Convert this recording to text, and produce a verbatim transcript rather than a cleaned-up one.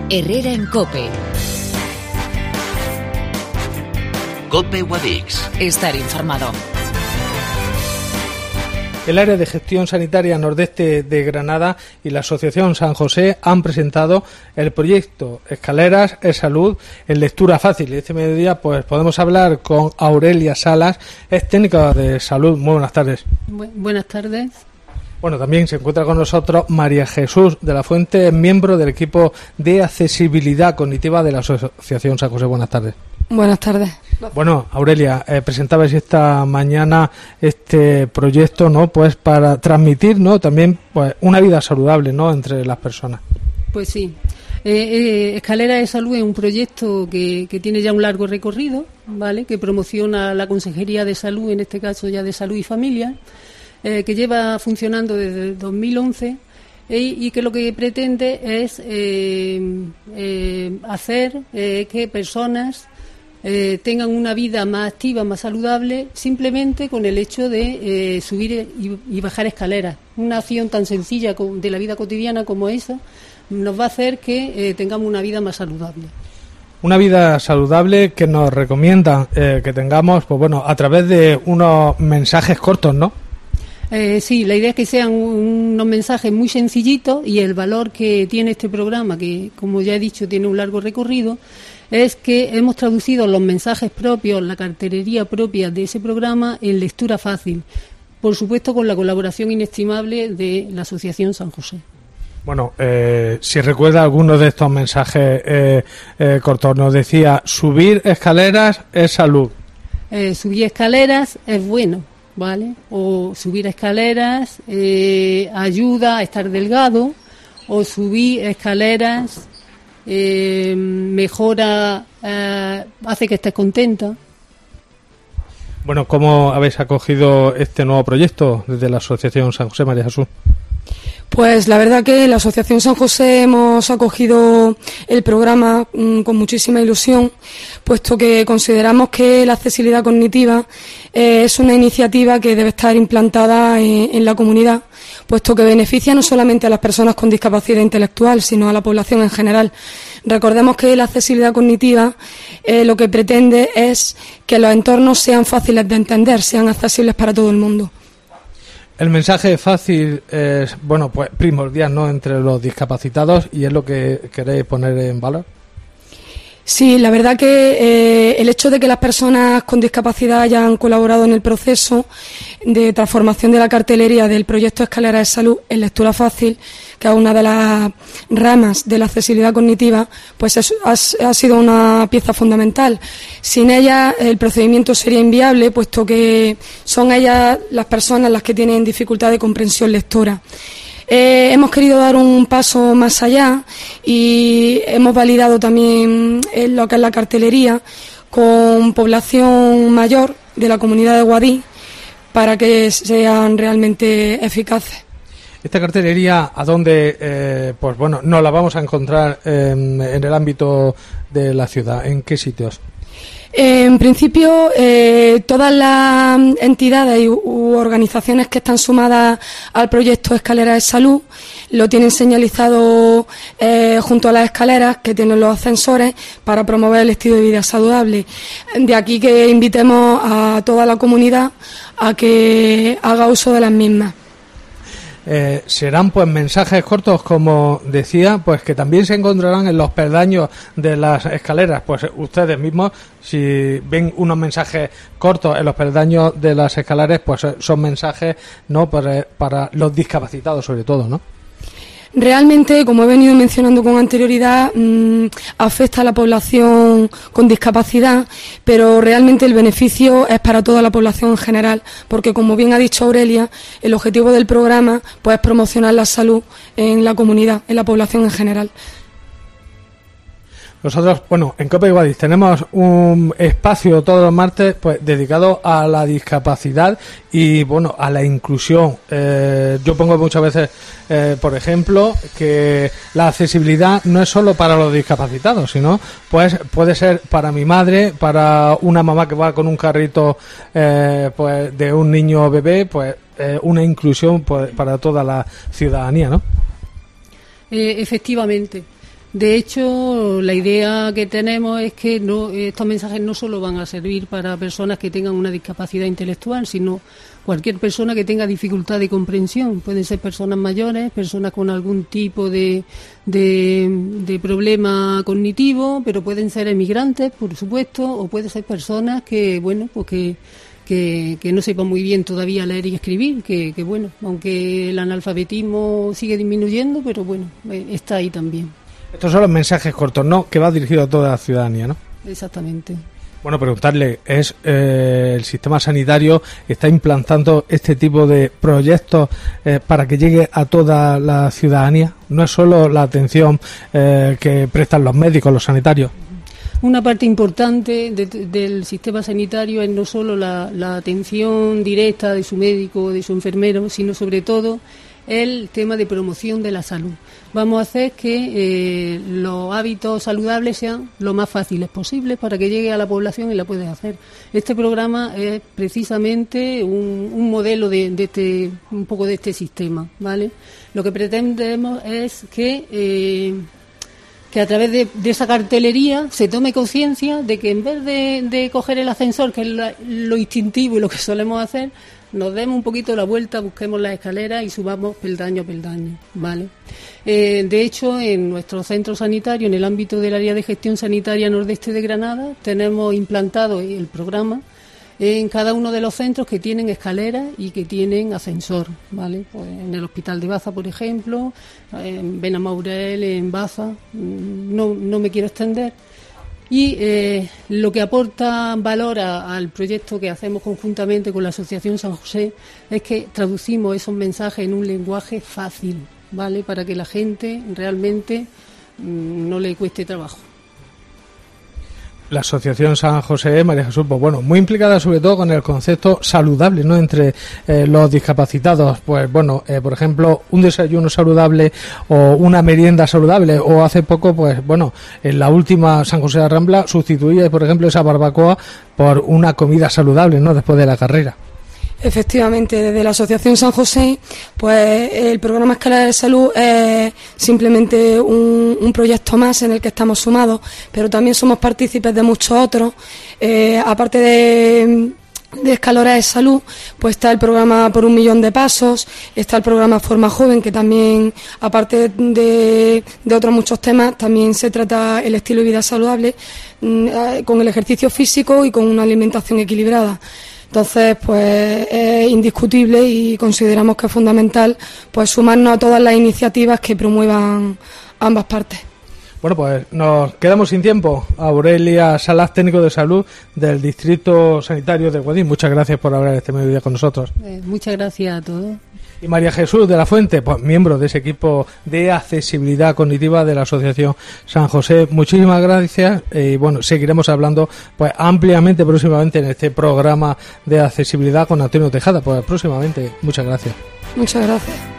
Herrera en COPE. COPE Guadix. Estar informado. El área de gestión sanitaria nordeste de Granada y la Asociación San José han presentado el proyecto Escaleras en Salud en lectura fácil. Y este mediodía pues podemos hablar con Aurelia Salas, es técnica de salud. Muy buenas tardes. Bu- buenas tardes. Bueno, también se encuentra con nosotros María Jesús de la Fuente, miembro del equipo de accesibilidad cognitiva de la Asociación San José. Buenas tardes. Buenas tardes. Bueno, Aurelia, eh, presentabais esta mañana este proyecto, ¿no? Pues para transmitir, ¿no? También, pues, una vida saludable, ¿no? Entre las personas. Pues sí. Eh, eh, Escaleras de Salud es un proyecto que, que tiene ya un largo recorrido, ¿vale? Que promociona la Consejería de Salud, en este caso ya de Salud y Familia, eh, que lleva funcionando desde el dos mil once eh, y que lo que pretende es eh, eh, hacer eh, que personas Eh, tengan una vida más activa, más saludable, simplemente con el hecho de eh, subir y, y bajar escaleras. Una acción tan sencilla co- de la vida cotidiana como esa nos va a hacer que eh, tengamos una vida más saludable. Una vida saludable que nos recomiendan eh, que tengamos, pues bueno, a través de unos mensajes cortos, ¿no? Eh, sí, la idea es que sean un- unos mensajes muy sencillitos, y el valor que tiene este programa, que como ya he dicho tiene un largo recorrido, es que hemos traducido los mensajes propios, la cartelería propia de ese programa en lectura fácil, por supuesto con la colaboración inestimable de la Asociación San José. Bueno, eh, si recuerda algunos de estos mensajes eh, eh, cortos, nos decía, subir escaleras es salud. Eh, subir escaleras es bueno, ¿vale? O subir escaleras eh, ayuda a estar delgado, o subir escaleras eh, mejora, eh, hace que estés contenta. Bueno, ¿cómo habéis acogido este nuevo proyecto desde la Asociación San José, María Jesús? Pues la verdad que la Asociación San José hemos acogido el programa mmm, con muchísima ilusión, puesto que consideramos que la accesibilidad cognitiva eh, es una iniciativa que debe estar implantada en, en la comunidad, puesto que beneficia no solamente a las personas con discapacidad intelectual, sino a la población en general. Recordemos que la accesibilidad cognitiva eh, lo que pretende es que los entornos sean fáciles de entender, sean accesibles para todo el mundo. El mensaje fácil es, bueno, pues primordial, ¿no?, entre los discapacitados, y es lo que queréis poner en valor. Sí, la verdad que eh, el hecho de que las personas con discapacidad hayan colaborado en el proceso de transformación de la cartelería del proyecto Escaleras de Salud en lectura fácil, que es una de las ramas de la accesibilidad cognitiva, pues es, ha, ha sido una pieza fundamental. Sin ella el procedimiento sería inviable, puesto que son ellas las personas las que tienen dificultad de comprensión lectora. Eh, hemos querido dar un paso más allá y hemos validado también eh, lo que es la cartelería con población mayor de la comunidad de Guadix para que sean realmente eficaces. Esta cartelería, ¿a dónde, eh, pues bueno, nos la vamos a encontrar en, en el ámbito de la ciudad? ¿En qué sitios? En principio, eh, todas las entidades u, u organizaciones que están sumadas al proyecto Escaleras de Salud lo tienen señalizado eh, junto a las escaleras que tienen los ascensores para promover el estilo de vida saludable. De aquí que invitemos a toda la comunidad a que haga uso de las mismas. Eh, serán pues mensajes cortos, como decía, pues que también se encontrarán en los peldaños de las escaleras. Pues ustedes mismos, si ven unos mensajes cortos en los peldaños de las escaleras, pues son mensajes, no, para, para los discapacitados sobre todo, ¿no? Realmente, como he venido mencionando con anterioridad, mmm, afecta a la población con discapacidad, pero realmente el beneficio es para toda la población en general, porque como bien ha dicho Aurelia, el objetivo del programa pues, es promocionar la salud en la comunidad, en la población en general. Nosotros, bueno, en COPE Guadix tenemos un espacio todos los martes pues dedicado a la discapacidad y, bueno, a la inclusión. Eh, yo pongo muchas veces, eh, por ejemplo, que la accesibilidad no es solo para los discapacitados, sino pues puede ser para mi madre, para una mamá que va con un carrito eh, pues de un niño bebé, pues eh, una inclusión pues, para toda la ciudadanía, ¿no? Eh, efectivamente. De hecho, la idea que tenemos es que no, estos mensajes no solo van a servir para personas que tengan una discapacidad intelectual, sino cualquier persona que tenga dificultad de comprensión. Pueden ser personas mayores, personas con algún tipo de, de, de problema cognitivo, pero pueden ser emigrantes, por supuesto, o pueden ser personas que, bueno, pues que, que, que no sepan muy bien todavía leer y escribir, que, que, bueno, aunque el analfabetismo sigue disminuyendo, pero bueno, está ahí también. Estos son los mensajes cortos, ¿no? Que va dirigido a toda la ciudadanía, ¿no? Exactamente. Bueno, preguntarle, ¿es eh, el sistema sanitario está implantando este tipo de proyectos eh, para que llegue a toda la ciudadanía? ¿No es solo la atención eh, que prestan los médicos, los sanitarios? Una parte importante de, del sistema sanitario es no solo la, la atención directa de su médico o de su enfermero, sino sobre todo el tema de promoción de la salud. Vamos a hacer que eh, los hábitos saludables sean lo más fáciles posibles para que llegue a la población y la puedas hacer. Este programa es precisamente un, un modelo de, de este, un poco de este sistema, ¿vale? Lo que pretendemos es que eh, que a través de, de esa cartelería se tome conciencia de que en vez de, de coger el ascensor, que es lo, lo instintivo y lo que solemos hacer, nos demos un poquito la vuelta, busquemos las escaleras y subamos peldaño a peldaño, ¿vale? Eh, de hecho, en nuestro centro sanitario, en el ámbito del área de gestión sanitaria nordeste de Granada, tenemos implantado el programa en cada uno de los centros que tienen escaleras y que tienen ascensor, ¿vale? Pues en el Hospital de Baza, por ejemplo, en Benamaurel, en Baza, no, no me quiero extender. Y eh, lo que aporta valor a, al proyecto que hacemos conjuntamente con la Asociación San José es que traducimos esos mensajes en un lenguaje fácil, ¿vale? Para que la gente realmente mmm, no le cueste trabajo. La Asociación San José, María Jesús, pues bueno, muy implicada sobre todo con el concepto saludable, ¿no? Entre eh, los discapacitados, pues bueno, eh, por ejemplo, un desayuno saludable o una merienda saludable, o hace poco, pues bueno, en la última San José de Rambla sustituía, por ejemplo, esa barbacoa por una comida saludable, ¿no? Después de la carrera. Efectivamente, desde la Asociación San José, pues el programa Escalera de Salud es simplemente un, un proyecto más en el que estamos sumados, pero también somos partícipes de muchos otros. Eh, aparte de, de Escalera de Salud, pues está el programa Por un Millón de Pasos, está el programa Forma Joven, que también, aparte de, de otros muchos temas, también se trata el estilo de vida saludable, con el ejercicio físico y con una alimentación equilibrada. Entonces, pues es indiscutible y consideramos que es fundamental pues sumarnos a todas las iniciativas que promuevan ambas partes. Bueno, pues nos quedamos sin tiempo. Aurelia Salas, técnico de salud del Distrito Sanitario de Guadix, muchas gracias por hablar este mediodía con nosotros. Eh, muchas gracias a todos. Y María Jesús de la Fuente, pues miembro de ese equipo de accesibilidad cognitiva de la Asociación San José. Muchísimas gracias y bueno, seguiremos hablando pues ampliamente próximamente en este programa de accesibilidad con Antonio Tejada. Pues próximamente, muchas gracias. Muchas gracias.